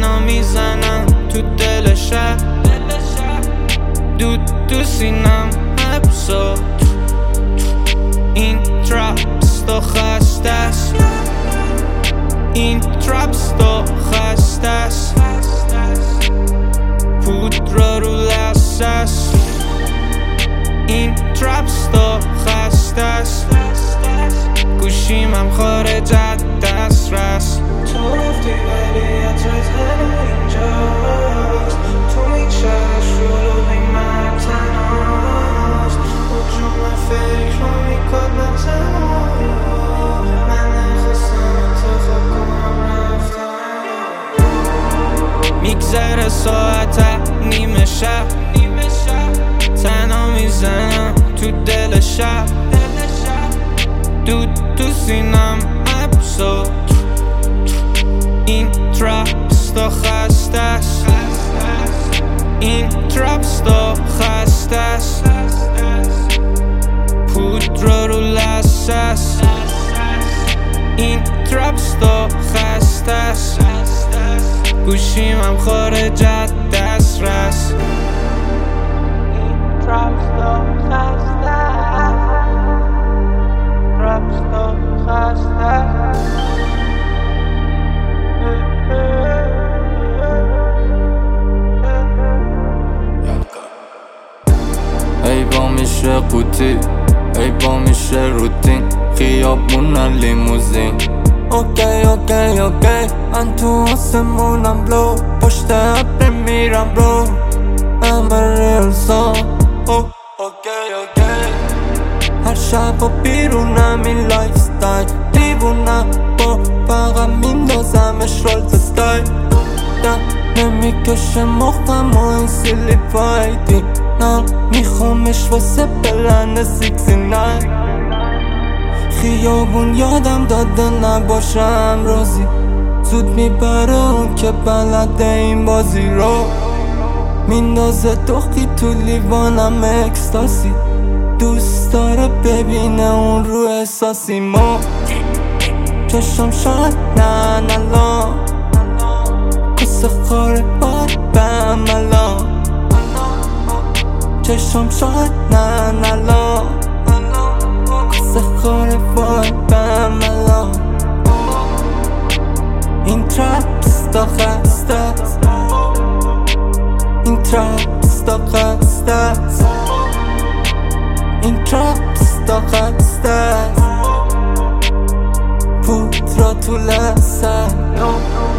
تنها میزنم تو دل شب، دود تو سینم حبسات. این ترپس تو خسته است، این ترپس تو خسته است. پودر رو لحظه است، این ترپس تو خسته است. گوشیم هم خارج از دسترس. تو رفتی ولی عطرت هنو اینجاست، تو میگذره شلوغی من تنهاست. حجوم فکر رو میکاد من تنها، من نخواستم انتخاب کنم رفتن. میگذره ساعت نیمه شب، تنها میزنم تو دل شب. دود تو سینم حبسات. این ترپس تو خسته است، این ترپس تو خسته است. پودر رو لحظه است، این ترپس تو خسته است. گوشیم هم خارج از دسترس. این ترپس تو خسته است، ترپس تو خسته است. ای با میشه قوطی، ای با میشه روتین، خیابون لیموزین. اوکی اوکی اوکی، من تو آسمونم بلو، پشت ابر میرم برو، همه ریل سان. اوکی اوکی، هر شب و بیرونم این لایف ستایل، دیوونم با فقط میندازمش رولز استایل. نمیکشه مخم و این سیلی فایدی، نه میخوامش واسه پلن 69. خیابون یادم داده نباشم رازی، زود میبره اون که بلده این بازی رو. میندازه دخی تو لیوانم اکستاسی، دوست داره ببینه اون رو احساسی. ما چشم شاید نه نلان، کسه خاره باید به عملان. چشم شاید نه نلان، کسه خاره باید به عملان. این ترپس تا خسته است، این ترپس تا خسته است، این ترپس تا خسته است. پودر تو لحظه